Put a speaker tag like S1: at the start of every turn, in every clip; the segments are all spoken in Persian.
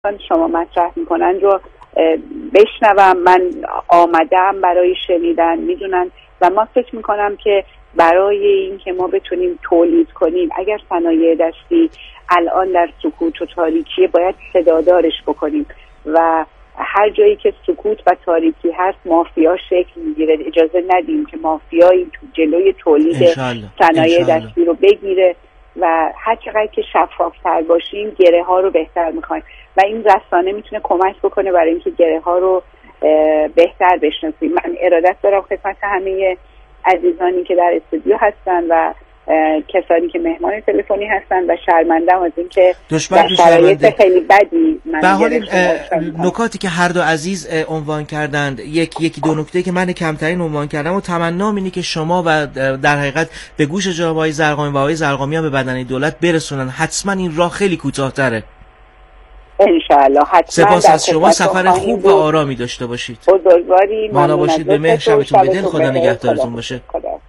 S1: شما مطرح میکنن رو بشنوم. من آمدم برای شنیدن، میدونن، و ما فکر میکنم که برای این که ما بتونیم تولید کنیم، اگر صنایع دستی الان در سکوت و تاریکی، باید صدادارش بکنیم و هر جایی که سکوت و تاریکی هست مافیا شکل میگیره. اجازه ندیم که مافیایی تو جلوی تولید صنایع دستی رو بگیره و هر چقدر که شفافتر باشیم گره ها رو بهتر میخوایم و این رسانه میتونه کمک بکنه برای اینکه گره ها رو بهتر بشناسیم. من ارادت دارم خدمت همه عزیزانی که در استودیو هستن و کسانی که مهمان تلفنی هستن و شرمندم از اینکه در شرایط خیلی بدی من
S2: نکاتی که هر دو عزیز عنوان کردند، یکی دو نکته که من کمترین عنوان کردم و تمنام اینه که شما و در حقیقت به گوش جناب آقای زرقامی و آقای زرقامی ها به بدنه دولت برسونن. حتما این راه خیلی کوتاه‌تره.
S1: انشاءالله. حتما.
S2: سپاس از شما. سفر خوب و آرامی داشته باشید.
S1: بزرگواری.
S2: مانا باشید. به مهر. شبتون بدین. خدا نگهدارتون باشه.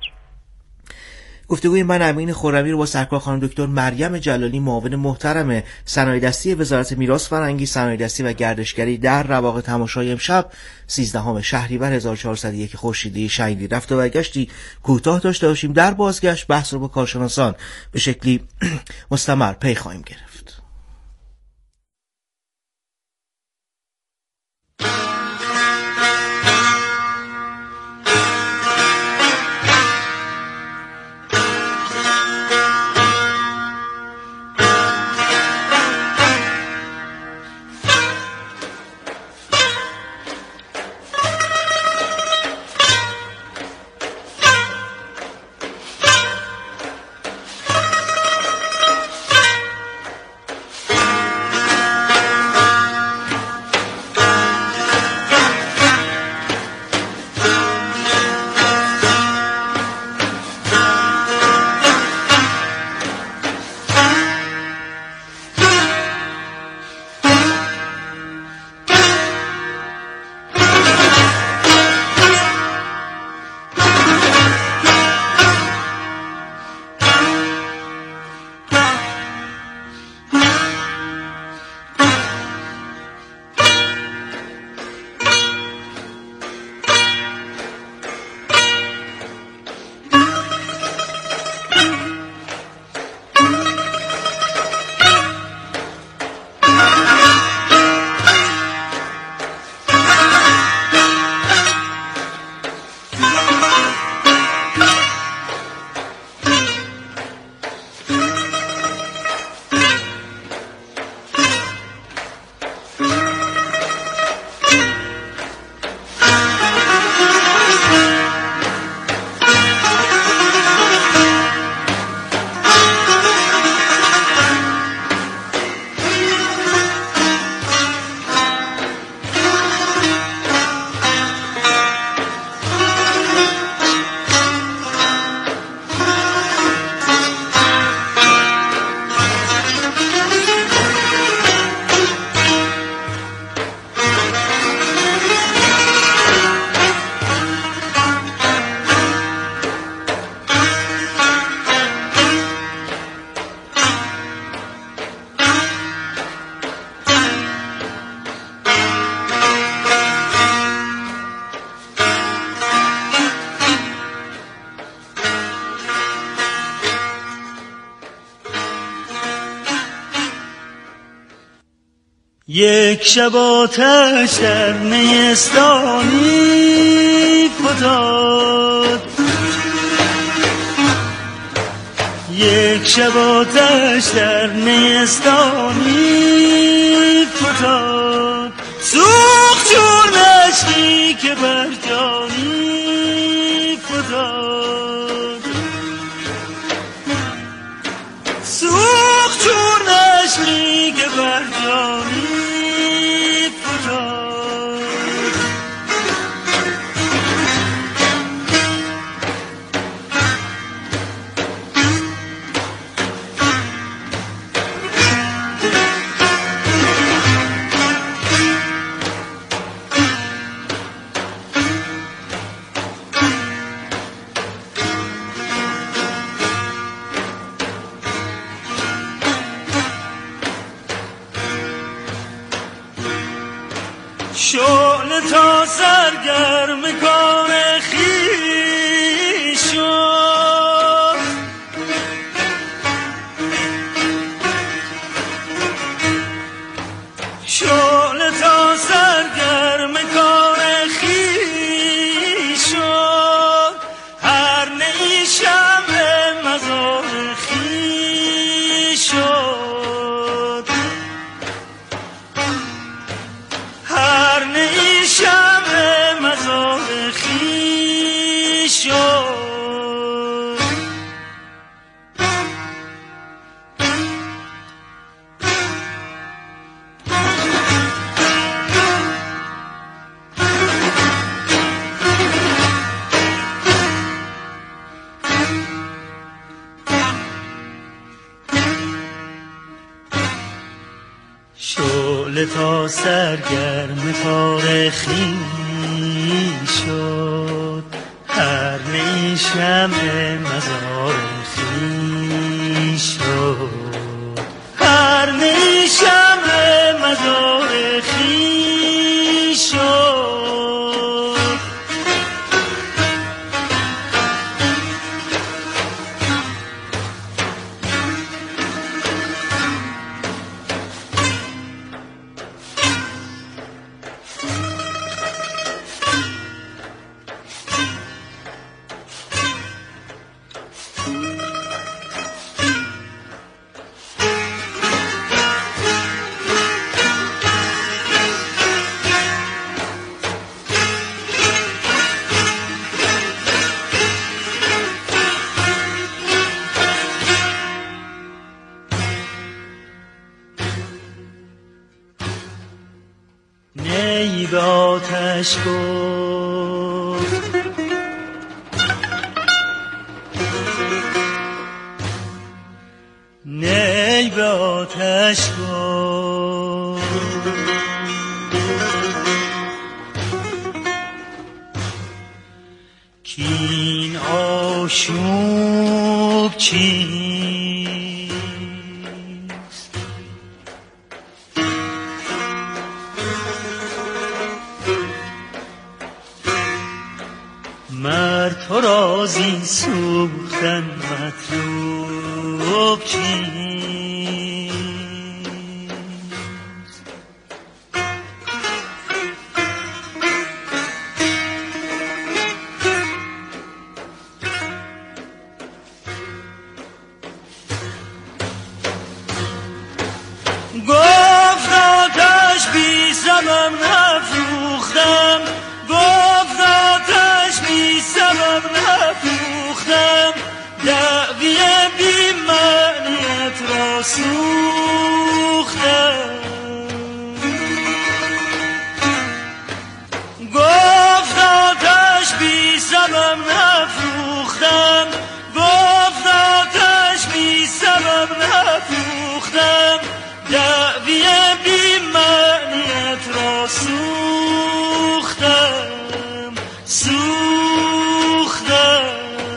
S2: گفتگوی من امین خرمی رو با سرکار خانم دکتر مریم جلالی، معاون محترم صنایع دستی وزارت میراث فرهنگی، صنایع دستی و گردشگری در رواق تماشای امشب 13 شهریور 1401 خورشیدی شهیدی رفت و برگشتی کوتاه داشته باشیم. در بازگشت بحث رو با کارشناسان به شکلی مستمر پی خواهیم گرفت.
S3: یک شب آتش در نیستانی فتاد، یک شب آتش در نیستانی فتاد، سوخت چون اشکی که بر جانی فتاد، سوخت چون اشکی که بر جانی شعله تا سرگرم کار خویش شد، شعله تا سرگرم کار خویش شد، هر نی شمع مزار خویش شد، هر نی شمع مزار خویش شد. شعله تا سرگرم کار خویش شد، هر نی شمع مزار خویش شد، هر نی شمع مزار خویش شد. نی به آتش گفت نی به آتش گفت، کین آشوب چیست، مرد تو را زین سوختن مطلوب چیست. گفت آتش بی سبب نفروختم، گفت آتش بی سبب نفروختم، دعوی بی معنیت را سوختم. گفت آتش بی سبب نفروختم، گفت آتش بی سبب نفروختم، دعوی بی معنیت را سوختم، سوختم.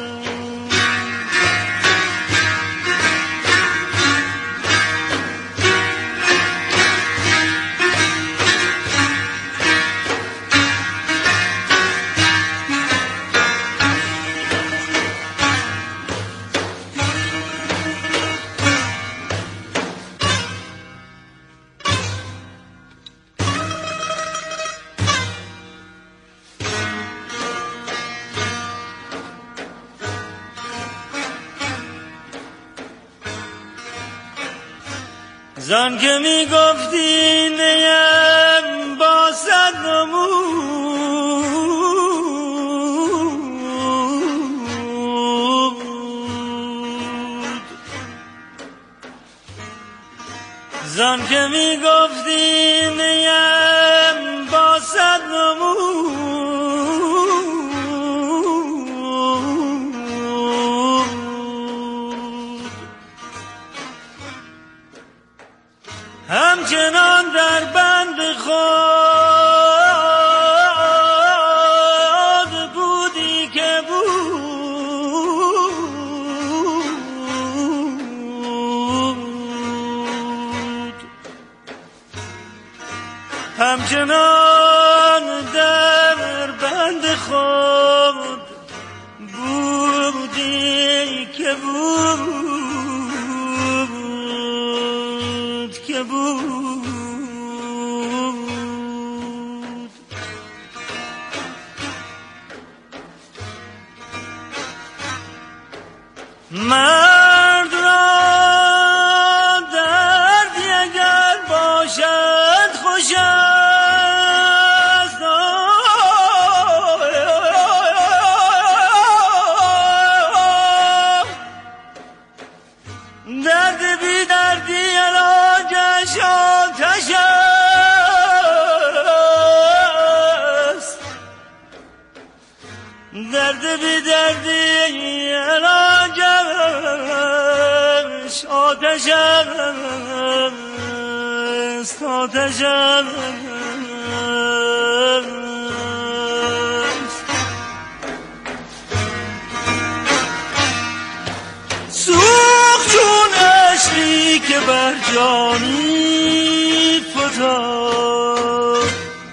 S3: زن که می گفتی نیم با صد نمود، زن که می گفتی نیم با صد نمود، همچنان در بند خود بودی که بود، همچنان بی دردی علاجش آتش است آتش است سوخت چون عشقی که بر جانی فتاد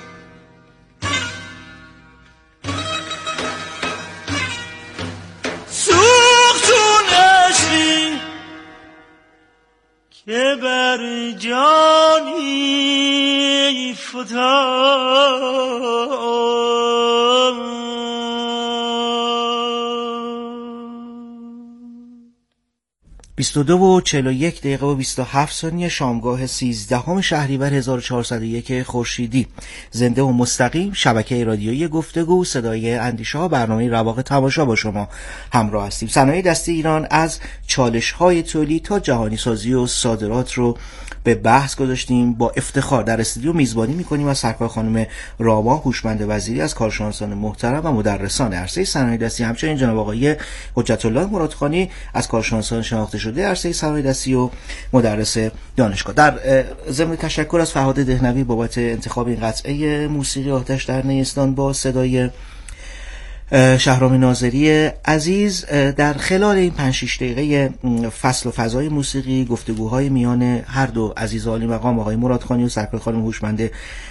S3: سوخت چون عشقی که بر جانی فتاد
S2: 22:41:27 شامگاه 13 شهریور 1401 خورشیدی. زنده و مستقیم شبکه رادیویی گفتگو صدای اندیشه‌ها، برنامه رواق تماشا با شما همراه هستیم. صنایع دستی ایران از چالش‌های تولید تا جهانی سازی و صادرات رو به بحث گذاشتیم. با افتخار در استودیو میزبانی می‌کنیم از سرکار خانم راما هوشمند وزیری، از کارشناسان محترم و مدرسان عرصه صنایع دستی، همچنین جناب آقای حجت الله مرادخانی از کارشناسان شناخته شده عرصه صنایع دستی و مدرس دانشگاه. در ضمن تشکر از فرهاد دهنوی بابت انتخاب این قطعه موسیقی آتش در نیستان با صدای شهرام ناظری عزیز، در خلال این 5-6 دقیقه فصل و فضای موسیقی گفتگوهای میان هر دو عزیز عالی مقام آقای مرادخانی و سرکار خانم هوشمند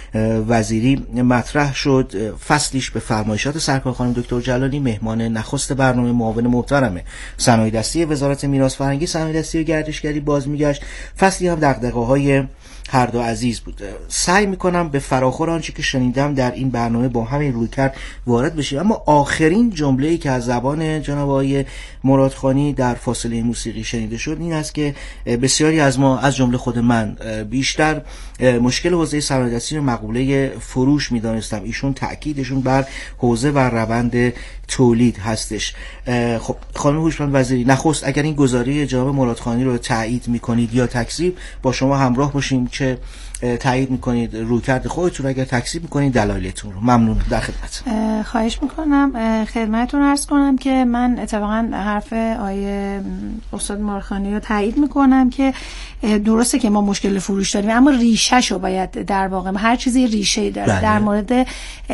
S2: وزیری مطرح شد. فصلیش به فرمایشات سرکار خانم دکتر جلالی، مهمان نخست برنامه معاون محترم صنایع دستی وزارت میراث فرهنگی، صنایع دستی و گردشگری باز میگشت. فصلی هم دغدغه‌های هر دو عزیز بود. سعی میکنم به فراخور آنچه که شنیدم در این برنامه با همین رویکرد وارد بشیم، اما آخرین جمله‌ای که از زبان جناب آقای مرادخانی در فاصله موسیقی شنیده شد این است که بسیاری از ما، از جمله خود من، بیشتر مشکل حوزه صنایع دستی رو مقوله فروش میدانستم. ایشون تأکیدشون بر حوزه و روند تولید هستش. خب خانم هوشمند وزیری، نخست اگر این گزاره جناب مرادخانی رو تایید میکنید یا تکذیب، با شما همراه باشیم که تایید میکنید رویکرد خودتون، اگر تکذیب میکنید دلایلتون رو. ممنون. در خدمت.
S4: خواهش میکنم. خدمتتون عرض کنم که من اتفاقا حرف آیه استاد مرادخانی رو تایید میکنم که درسته که ما مشکل فروش داریم، اما ریشه‌شو باید، در واقع هر چیزی ریشه‌ای داره.
S2: بله.
S4: در مورد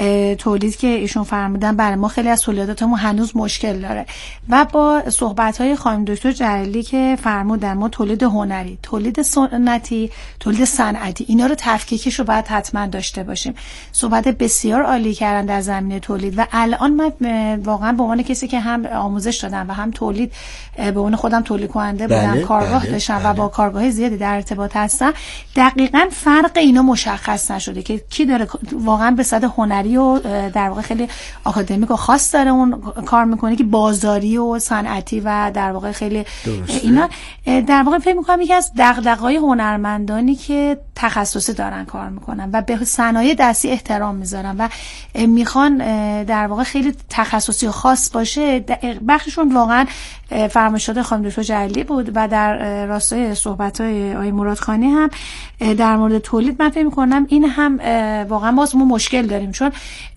S4: تولید که ایشون فرمودن، برای ما خیلی از تولیداتمون هنوز مشکل داره و با صحبت‌های خانم دکتر جلالی که فرمودن ما تولید هنری، تولید سنتی، تولید صنعتی، اینا رو تفکیکش رو باید حتما داشته باشیم. صحبت بسیار عالی کردن در زمینه تولید و الان من واقعا به عنوان کسی که هم آموزش دادم و هم تولید به عنوان خودم تولید کننده بودم،
S2: بله،
S4: کارگاه
S2: بله،
S4: داشتم
S2: بله.
S4: و با کارگاه زیادی در ارتباط هستم، دقیقاً فرق اینا مشخص نشده که کی داره واقعا به صد هنری و در واقع خیلی آکادمیک و خاص داره اون کار میکنه، که بازاری و صنعتی و در واقع خیلی
S2: درسته.
S4: اینا در واقع فکر میکنم یکی از دغدغه‌های هنرمندانی که تخصصی دارن کار میکنن و به صنایع دستی احترام میذارن و میخوان در واقع خیلی تخصصی و خاص باشه، بخششون واقعا فرمایشات خانم دکتر جلالی بود و در راستای صحبت‌های آقای مرادخانی هم در مورد تولید من فکر می‌کنم این هم واقعا ما مشکل داریم، چون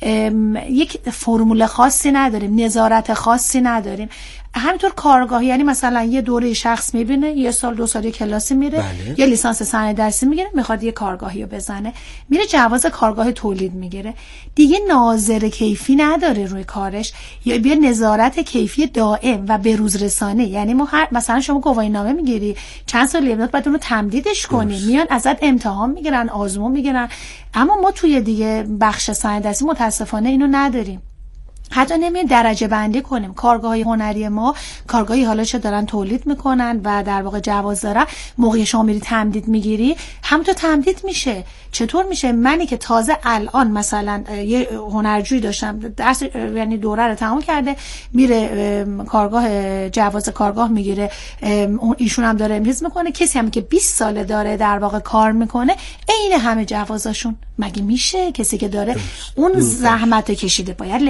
S4: یک فرمول خاصی نداریم، نظارت خاصی نداریم. همینطور کارگاهی، یعنی مثلا یه دوره شخص میبینه، یه سال 2 سال یه کلاسی میره،
S2: بله.
S4: یه لیسانس صنایع دستی میگیره، میخواد یه کارگاهی رو بزنه، میره جواز کارگاه تولید میگیره، دیگه ناظر کیفی نداره روی کارش یا بیا نظارت کیفی دائم و به روز رسانه. یعنی ما مثلا شما گواهی نامه میگیری، چند سال لیبنات باید اون رو تمدیدش کنی، میان ازت امتحان میگیرن، آزمون میگیرن، اما ما توی دیگه بخش صنایع دستی متاسفانه اینو نداریم. حتی نمی‌دونیم درجه بندی کنیم. کارگاه‌های هنری ما کارگاهی حالا چه دارن تولید میکنن و در واقع جواز دارن، موقع شما میری تمدید میگیری همونطور تمدید میشه. چطور میشه؟ منی که تازه الان مثلا یه هنرجویی داشتم درس، یعنی دوره رو تمام کرده، میره کارگاه، جواز کارگاه میگیره، ایشون هم داره امتیاز میکنه، کسی هم که 20 ساله داره در واقع کار میکنه عین همه جوازاشون. مگه میشه؟ کسی که داره اون زحمت کشیده باید لول اینا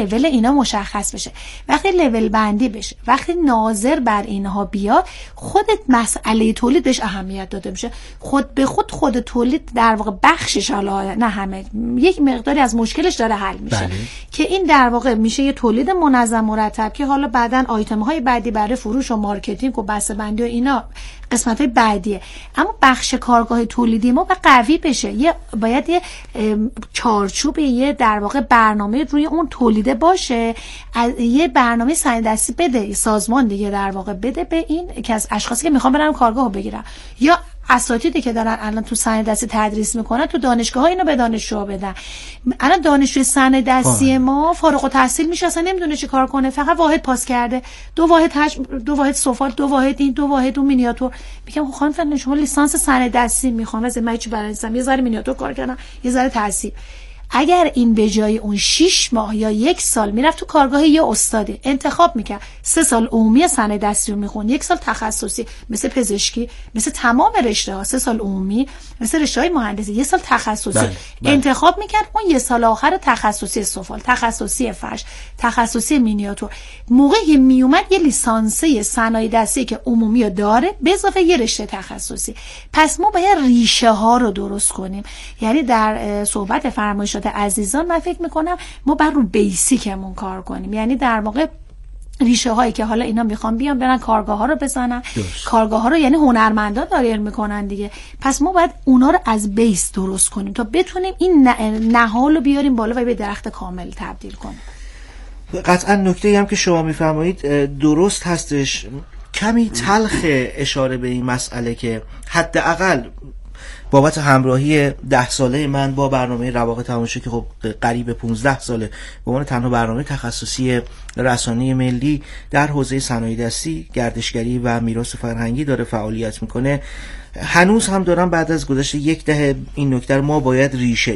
S4: ها مشخص بشه، وقتی لول بندی بشه، وقتی ناظر بر اینها بیاد، خودت مسئله تولید بهش اهمیت داده میشه. خود به خود تولید در واقع بخشش، حالا نه همه، یک مقداری از مشکلش داره حل میشه.
S2: بله.
S4: که این در واقع میشه یه تولید منظم مرتب که حالا بعدن آیتم های بعدی برای فروش و مارکتینگ و بسته‌بندی و اینا قسمت های بعدیه. اما بخش کارگاه تولیدی ما قوی بشه، باید یه چارچوب، یه در واقع برنامه روی اون تولیده باشه، یه برنامه صنایع دستی بده، سازمان دیگه در واقع بده به این که از اشخاصی که میخوان برن کارگاهو بگیرن، یا اساتیدی که دارن الان تو صنایع دستی تدریس میکنن تو دانشگاه‌ها اینو به دانشجوها بدن. الان دانشجوی صنایع دستی ما فارغ التحصیل میشه، اصلا نمیدونه چی کار کنه، فقط واحد پاس کرده، دو واحد سفال، دو واحد این، دو واحد اون مینیاتور. میگم خانم فلان شما لیسانس صنایع دستی میخوام، از من چی برنامه‌ریزی، یه ذره مینیاتور کار کردم، یه ذره تحصیل. اگر این به جای اون 6 ماه یا 1 سال میرفت تو کارگاه یه استادی انتخاب میکرد، 3 سال عمومی صنایع دستی رو میخوند، 1 سال تخصصی مثل پزشکی، مثل تمام رشته ها 3 سال عمومی، مثل رشته های مهندسی 1 سال تخصصی،
S2: بله.
S4: انتخاب میکرد اون 1 سال آخر تخصصی سفال، تخصصی فرش، تخصصی مینیاتور. موقعی میومد یه لیسانسه صنایع دستی که عمومی داره به اضافه یه رشته تخصصی. پس ما باید ریشه ها رو درست کنیم. یعنی در صحبت فرمایشات عزیزان من فکر میکنم ما بر رو بیسیکمون کار کنیم، یعنی در واقع ریشه هایی که حالا اینا میخوان بیان برن کارگاه ها رو بزنن، کارگاه ها رو یعنی هنرمندان دایر میکنن دیگه، پس ما باید اونا رو از بیس درست کنیم تا بتونیم این نهال رو بیاریم بالا و به درخت کامل تبدیل کنیم.
S2: قطعا نکته‌ای هم که شما میفرمایید درست هستش. کمی تلخ اشاره به این مسئله که حداقل بابت همراهی 10 ساله من با برنامه رواق تماشا که خب قریب 15 ساله به عنوان تنها برنامه تخصصی رسانه ملی در حوزه صنایع دستی، گردشگری و میراث فرهنگی داره فعالیت میکنه، هنوز هم دارم بعد از گذشت 10 دهه این نکته ما باید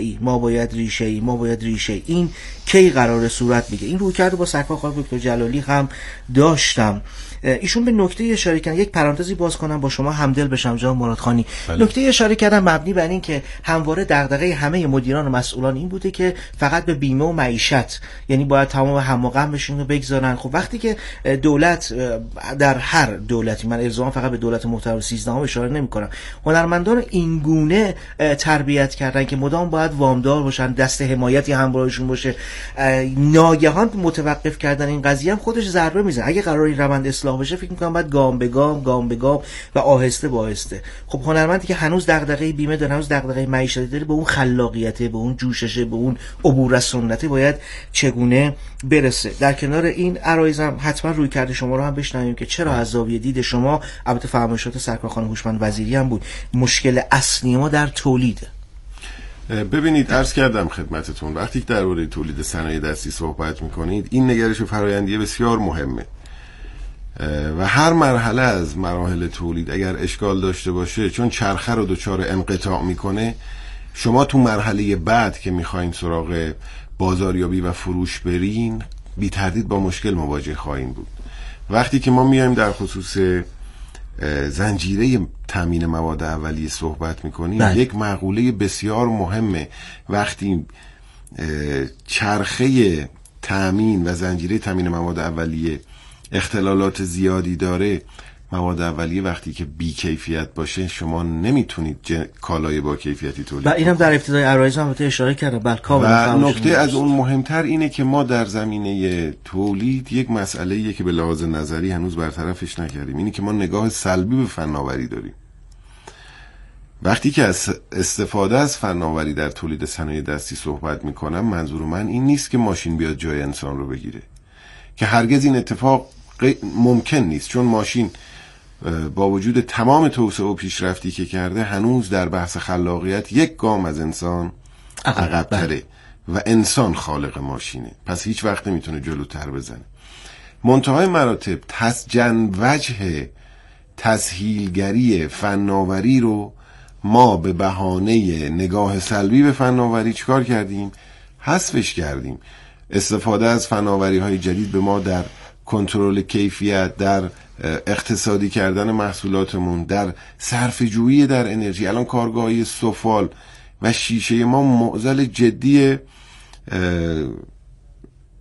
S2: ریشه ای این کی قرار صورت بگیره. این رویکرد رو با سرکار خانم دکتر جلالی هم داشتم. ایشون به نکته اشاره کردن، یک پرانتزی باز کنم با شما همدل بشم جناب مرادخانی. نکته اشاره کردن مبنی بر این که همواره دغدغه همه مدیران و مسئولان این بوده که فقط به بیمه و معیشت، یعنی باید تمام هم و غمشون رو بگذارن. خب وقتی که دولت در هر دولتی، من الزاما فقط به دولت محترم 13 اشاره نمی‌کنم، هنرمندان این گونه تربیت کردن که مدام باید وامدار باشن، دست حمایتی همراهشون باشه، ناگهان متوقف کردن این قضیه هم خودش ضربه میزنه. اگه قرار این روند اصلاح بشه فکر می‌کنم باید گام به گام و آهسته به آهسته. خب هنرمندی که هنوز دغدغه بیمه داره، هنوز دغدغه معیشت داره، به اون خلاقیته، به اون جوششه، به اون عبور از سنت باید چگونه برسه. در کنار این عرایزم حتما روی کرده شما رو هم بشنویم که چرا از زاویه دید شما، البته فرمایشات سرکار خانم هوشمند وزیری هم بود، مشکل اصلی ما در تولیده.
S5: ببینید عرض کردم خدمتتون وقتی که درباره تولید صنایع دستی صحبت میکنید این نگرش فرآیندی بسیار مهمه و هر مرحله از مراحل تولید اگر اشکال داشته باشه، چون چرخه رو دچار انقطاع میکنه، شما تو مرحله بعد که میخواین سراغ بازاریابی و فروش برین بی تردید با مشکل مواجه خواهیم بود. وقتی که ما میایم در خصوص زنجیره تامین مواد اولیه صحبت میکنیم، یک مقوله بسیار مهمه. وقتی چرخه تامین و زنجیره تامین مواد اولیه اختلالات زیادی داره، مواد اولیه وقتی که بی کیفیت باشه شما نمیتونید کالای با کیفیتی تولید کنید. و
S2: اینم در ابتدای عرایز هم اشاره کردم.
S5: و نکته از اون مهمتر اینه که ما در زمینه تولید یک مسئله‌ایه که به لحاظ نظری هنوز برطرفش نکردیم، اینه که ما نگاه سلبی به فناوری داریم. وقتی که از استفاده از فناوری در تولید صنایع دستی صحبت میکنم، منظور من این نیست که ماشین بیاد جای انسان رو بگیره، که هرگز این اتفاق ممکن نیست، چون ماشین با وجود تمام توسعه و پیشرفتی که کرده هنوز در بحث خلاقیت یک گام از انسان عقب‌تره و انسان خالق ماشینه، پس هیچ وقت نمیتونه جلوتر بزنه. منتهای مراتب وجه تسهیلگری فناوری رو ما به بهانه نگاه سلبی به فناوری چیکار کردیم؟ حذفش کردیم. استفاده از فناوری های جدید به ما در کنترل کیفیت، در اقتصادی کردن محصولاتمون، در صرفه‌جویی در انرژی، الان کارگاه‌های سفال و شیشه ما معضل جدی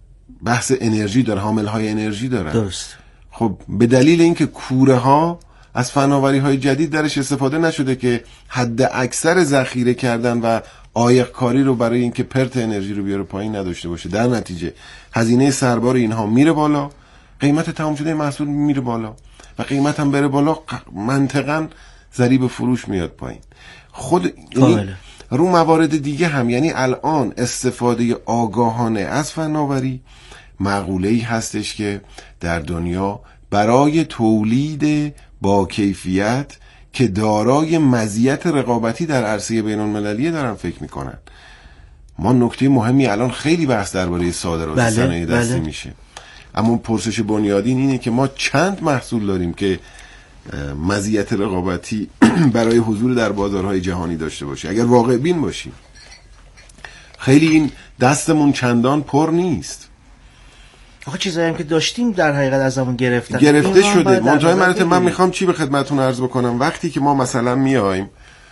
S5: بحث انرژی داره، حاملهای انرژی دارن.
S2: درست.
S5: خب به دلیل اینکه کوره ها از فناوری های جدید درش استفاده نشده که حد اکثر ذخیره کردن و عایق کاری رو برای اینکه پرت انرژی رو بیاره پایین نداشته باشه، در نتیجه هزینه سربار اینها میره بالا، قیمت تمام شده محصول میره بالا و قیمت هم بره بالا، منطقاً ضریب فروش میاد پایین. خود رو موارد دیگه هم، یعنی الان استفاده آگاهانه از فناوری مقوله‌ای هستش که در دنیا برای تولید با کیفیت که دارای مزیت رقابتی در عرصه بین‌المللی دارن فکر میکنن. ما نکته مهمی الان خیلی بحث درباره صادرات صنایع دستی میشه، اما پرسش بنیادین اینه که ما چند محصول داریم که مزیت رقابتی برای حضور در بازارهای جهانی داشته باشه. اگر واقع بین باشیم خیلی این دستمون چندان پر نیست.
S2: آخه چیزایی هم که داشتیم در حقیقت از همون گرفته
S5: شده. منتهای مراتب من میخوام چی به خدمتون عرض بکنم، وقتی که ما مثلا میایم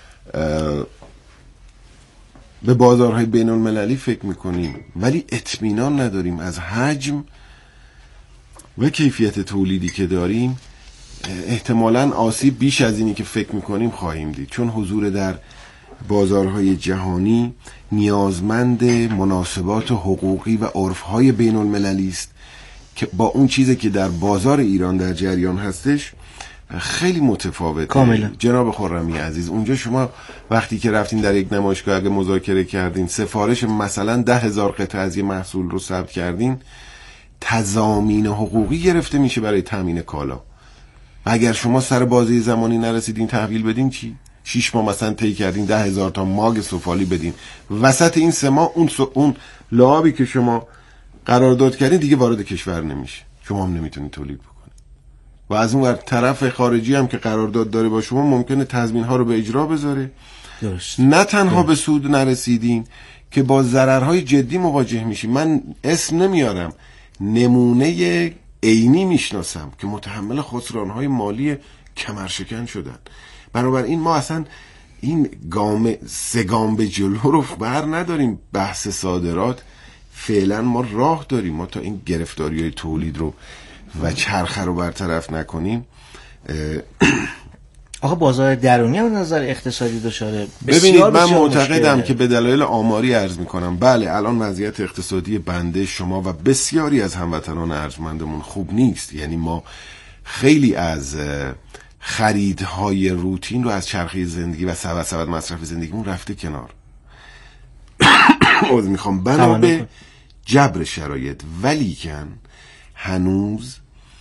S5: به بازارهای بین المللی فکر میکنیم ولی اطمینان نداریم از حجم و کیفیت تولیدی که داریم، احتمالاً آسیب بیش از اینی که فکر میکنیم خواهیم دید، چون حضور در بازارهای جهانی نیازمند مناسبات حقوقی و عرفهای بین المللی است که با اون چیزی که در بازار ایران در جریان هستش خیلی متفاوته.
S2: کاملا.
S5: جناب خرمی عزیز، اونجا شما وقتی که رفتین در یک نمایشگاه اگه مذاکره کردین، سفارش مثلا 10,000 قطعه از یه محصول رو ثبت کردین، تضامین حقوقی گرفته میشه برای تامین کالا. اگر شما سر بازه زمانی نرسیدین تحویل بدین چی؟ 6 ماه مثلا طی کردین 10,000 تا ماگ سفالی بدین، وسط این 3 ماه اون لعابی که شما قرارداد کردین دیگه وارد کشور نمیشه، شما هم نمیتونید تولید بکنید. و از اون طرف خارجی هم که قرارداد داره با شما ممکنه تضمین ها رو به اجرا بذاره.
S2: درست.
S5: نه تنها به سود نرسیدین که با ضررهای جدی مواجه میشین. من اسم نمیارم، نمونه عینی میشناسم که متحمل خسرانهای مالی کمرشکن شدن. بنابراین ما اصلا این سه گام به جلو رو بر نداریم. بحث صادرات فعلا ما راه داریم، ما تا این گرفتاری‌های تولید رو و چرخه رو برطرف نکنیم.
S2: آقا بازار درونی هم نظر اقتصادی دچار
S5: ببینید، من معتقدم که به دلایل آماری عرض میکنم، بله الان وضعیت اقتصادی بنده شما و بسیاری از هموطنان ارجمندمون خوب نیست. یعنی ما خیلی از خریدهای روتین رو از چرخه زندگی و سبد مصرف زندگیمون رفته کنار. میخوام بنا به جبر شرایط، ولیکن هنوز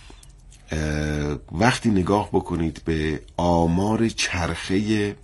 S5: وقتی نگاه بکنید به آمار چرخه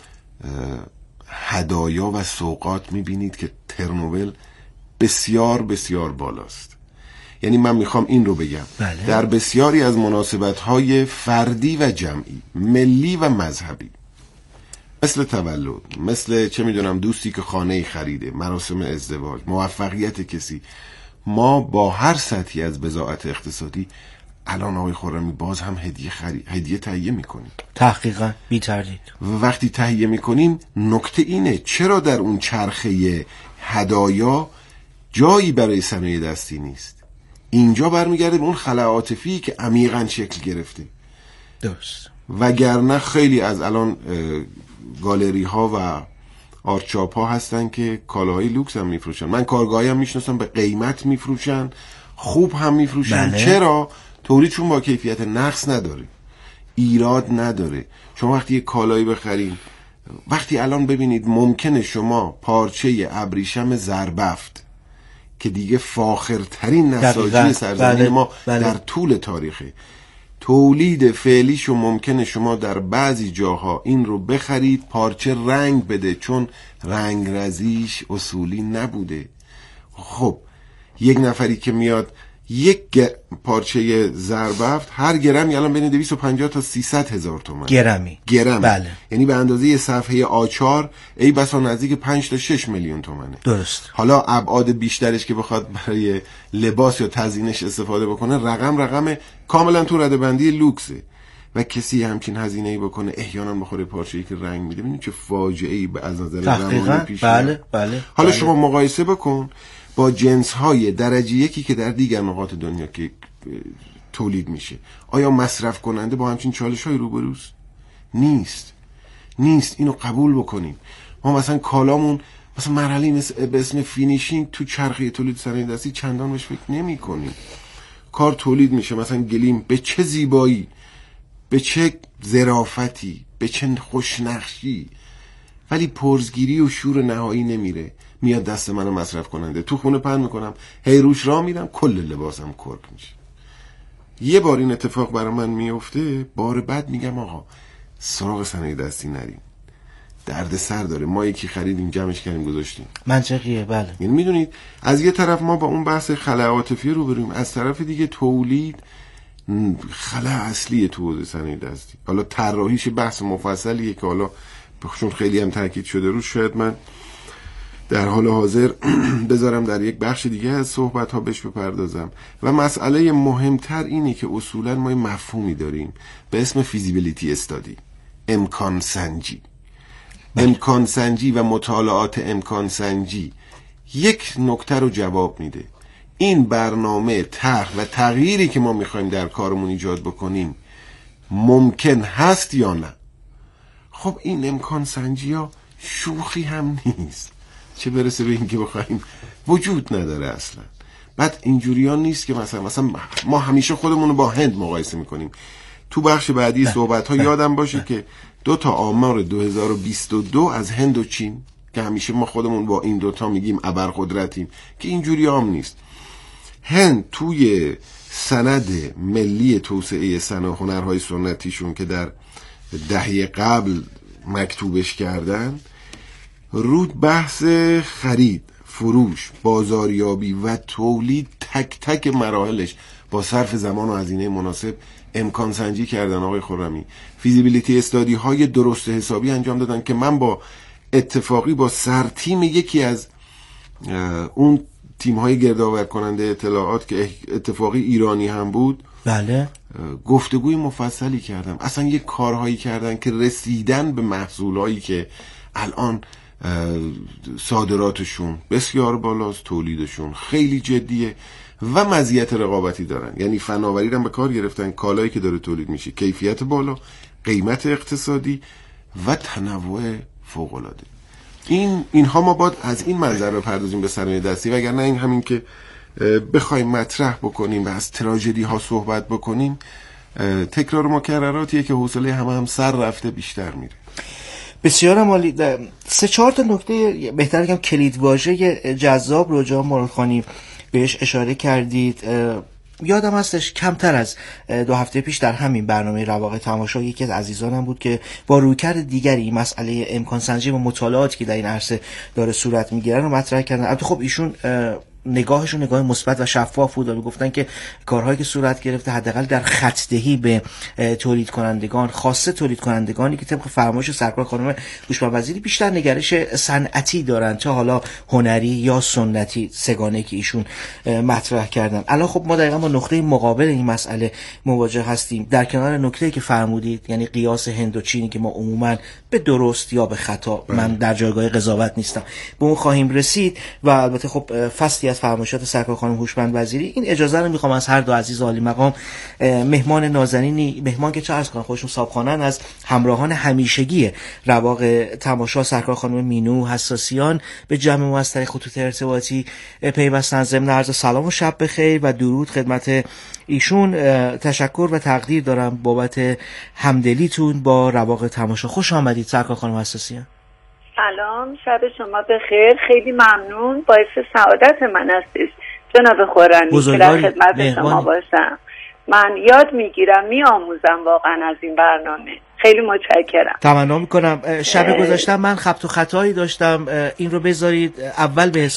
S5: هدایا و سوغات میبینید که ترنوول بسیار بسیار بالاست. یعنی من میخوام این رو بگم،
S2: بله.
S5: در بسیاری از مناسبت‌های فردی و جمعی، ملی و مذهبی، مثل تولد، مثل چه میدونم دوستی که خانه‌ای خریده، مراسم ازدواج، موفقیت کسی، ما با هر سطحی از بضاعت اقتصادی الان آقای خرمی باز هم هدیه تهیه میکنیم.
S2: تحقیقا بی تردید.
S5: وقتی تهیه میکنیم نکته اینه چرا در اون چرخه هدایا جایی برای صنایع دستی نیست؟ اینجا برمیگرده به اون خلأ عاطفی که عمیقاً شکل گرفته.
S2: درست.
S5: وگرنه خیلی از الان گالری ها و آرچاپ ها هستن که کالاهای لوکس هم میفروشن. من کارگاهی هم میشناسم به قیمت میفروشن، خوب هم میفروشن.
S2: بله.
S5: چرا؟ تولیدشون با کیفیت، نقص نداره، ایراد نداره. شما وقتی یک کالایی بخرین، وقتی الان ببینید ممکنه شما پارچه ابریشم زربفت که دیگه فاخرترین نساجی سرزمین
S2: بله.
S5: ما
S2: بله.
S5: در طول تاریخه، تولید فعلیشو ممکنه شما در بعضی جاها این رو بخرید پارچه رنگ بده چون رنگ رزیش اصولی نبوده. خب یک نفری که میاد یک پارچه زربفت هر گرمی الان بین 250 تا 300 هزار تومان
S2: گرمی.
S5: بله. یعنی به اندازه یه صفحه آچار ای بسا نزدیک 5 تا 6 میلیون تومانه.
S2: درست.
S5: حالا ابعاد بیشترش که بخواد برای لباس یا تزیینش استفاده بکنه رقم کاملا تو ردبندی لوکسه و کسی همچین هزینه‌ای بکنه احیانا بخوره پارچه‌ای که رنگ میده. ببینید چه فاجعه‌ای از نظر زمانی پیش میاد.
S2: بله.
S5: حالا
S2: بله.
S5: شما مقایسه بکن با جنس‌های درجه یکی که در دیگر نقاط دنیا که تولید میشه، آیا مصرف کننده با همچین چالش‌های روبروست؟ نیست. اینو قبول بکنیم. ما مثلا کالامون مثلا مرحله به اسم فینیشینگ تو چرخه تولید صنایع دستی چندان بهش فکر نمی‌کنیم. کار تولید میشه، مثلا گلیم به چه زیبایی، به چه ظرافتی، به چه خوشنقشی، ولی پرزگیری و شور نهایی نمیره، میاد دست منو مصرف کننده. تو خونه پهن میکنم، هی روش راه میرم، کل لباسم کرک میشه. یه بار این اتفاق برای من میفته، بار بعد میگم آقا سراغ صنایع دستی نریم، درد سر داره. ما یکی خریدیم، جمعش کردیم، گذاشتیم.
S2: منطقیه. بله.
S5: یعنی میدونید از یه طرف ما با اون بحث خلأ عاطفی رو بریم، از طرف دیگه تولید خلأ اصلی تو حوزه صنایع دستی. حالا طراحیش بحث مفصلیه که حالا چون خیلی هم تاکید شده روش، شاید من در حال حاضر بذارم در یک بخش دیگه از صحبت ها بهش بپردازم. و مسئله مهمتر اینه که اصولا ما مفهومی داریم به اسم فیزیبیلیتی استادی، امکان سنجی. امکان سنجی و مطالعات امکان سنجی یک نکته رو جواب میده: این برنامه، طرح و تغییری که ما میخوایم در کارمون ایجاد بکنیم ممکن هست یا نه. خب این امکان سنجی ها شوخی هم نیست، چه برسه به این که بخوایم، وجود نداره اصلا. بعد اینجوری ها نیست که مثلا ما همیشه خودمون رو با هند مقایسه میکنیم. تو بخش بعدی صحبت ها یادم باشه که 2 تا آمار 2022 از هند و چین که همیشه ما خودمون با این دوتا میگیم ابرقدرتیم، که اینجوری هم نیست. هند توی سند ملی توسعه صنایع هنرهای سنتیشون که در دهه قبل مکتوبش کردن، رود بحث خرید، فروش، بازاریابی و تولید تک تک مراحلش با صرف زمان و هزینه مناسب امکان سنجی کردن. آقای خرمی فیزیبیلیتی استادی های درست حسابی انجام دادن که من با اتفاقی با سرتیم یکی از اون تیم های گردآور کننده اطلاعات که اتفاقی ایرانی هم بود،
S2: بله،
S5: گفتگوی مفصلی کردم. اصلا یک کارهایی کردن که رسیدن به محصولایی که الان صادراتشون بسیار بالاست، تولیدشون خیلی جدیه و مزیت رقابتی دارن. یعنی فناوری رو به کار گرفتن، کالایی که داره تولید میشه کیفیت بالا، قیمت اقتصادی و تنوع فوق العاده. اینها ما باید از این منظر بپردازیم به صنایع دستی، وگرنه این همین که بخوایم مطرح بکنیم و از تراژدی ها صحبت بکنیم تکرار مکرراتیه که حوصله هم سر رفته بیشتر میره.
S2: بسیار عالی. 3-4 تا نکته بهتر بگم کلیدواژه جذاب رو جناب مرادخانی بهش اشاره کردید. یادم هستش کمتر از 2 هفته پیش در همین برنامه رواق تماشا یکی از عزیزانم بود که با رویکرد دیگری مسئله امکان سنجی و مطالعاتی که در این عرصه داره صورت میگیره رو مطرح کردن. البته خب ایشون نگاهشون نگاه مثبت و شفاف بود و گفتن که کارهایی که صورت گرفته حداقل در خط‌دهی به تولید کنندگان، خاصه تولید کنندگانی که طبق فرمایش سرکار خانم هوشمند وزیری بیشتر نگرش صنعتی دارن تا حالا هنری یا سنتی، سگانه که ایشون مطرح کردن. الان خب ما دقیقاً با نقطه مقابل این مسئله مواجه هستیم. در کنار نکته‌ای که فرمودید، یعنی قیاس هند و چینی که ما عموماً به درست یا به خطا، من در جایگاه قضاوت نیستم، به اون خواهیم رسید. و البته خب فصلی از فرمایشات سرکار خانم هوشمند وزیری، این اجازه رو میخوام از هر دو عزیز عالی مقام، مهمان نازنینی، مهمان که چه عرض کنم خودشون صاحبخانه‌اند، از همراهان همیشگی رواق تماشا سرکار خانم مینو حساسیان به جمع ما از طریق خطوط ارتباطی پیوستن. ضمن عرض سلام و شب بخیر و درود خدمت ایشون. تشکر و تقدیر دارم بابت همدلیتون با رواق تماشا. خوش آمدید سرکار خانم حساسیان.
S1: سلام، شب شما بخیر. خیلی ممنون، باعث سعادت من هستش جناب خرمی که در خدمت شما باشم. من یاد میگیرم، میآموزم واقعا از این برنامه. خیلی متشکرم.
S2: تمنا میکنم. شب گذاشتم من خبط و خطایی داشتم، این رو بذارید اول به